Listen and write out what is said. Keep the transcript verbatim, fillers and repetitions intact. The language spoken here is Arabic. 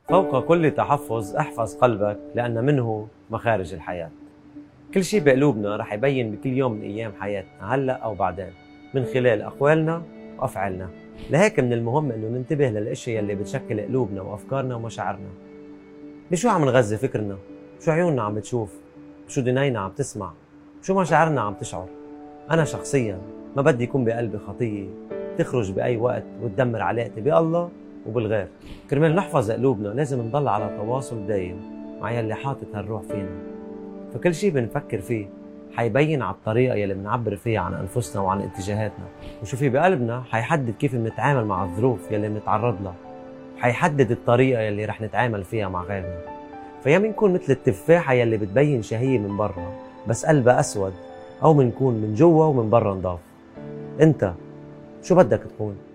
فوق كل تحفظ احفظ قلبك لأن منه مخارج الحياة. كل شيء بقلوبنا رح يبين بكل يوم من أيام حياتنا هلأ أو بعدين من خلال أقوالنا وأفعالنا. لهيك من المهم أنه ننتبه للأشياء اللي بتشكل قلوبنا وأفكارنا ومشاعرنا. بشو عم نغذي فكرنا؟ شو عيوننا عم بتشوف؟ شو دنينا عم تسمع؟ شو مشاعرنا عم تشعر؟ أنا شخصياً ما بدي يكون بقلبي خطية تخرج بأي وقت وتدمر علاقتي بالله وبالغير. كرمال نحفظ قلوبنا لازم نضل على تواصل دايم مع يلي حاطط هالروح فينا، فكل شيء بنفكر فيه حيبين على الطريقة يلي بنعبر فيها عن أنفسنا وعن اتجاهاتنا، وشو في بقلبنا حيحدد كيف بنتعامل مع الظروف يلي بنتعرض لها، حيحدد الطريقة يلي رح نتعامل فيها مع غيرنا. فيا منكون مثل التفاحة يلي بتبين شهية من برا بس قلبها أسود، أو منكون من جوا ومن برا نضاف. أنت شو بدك تكون؟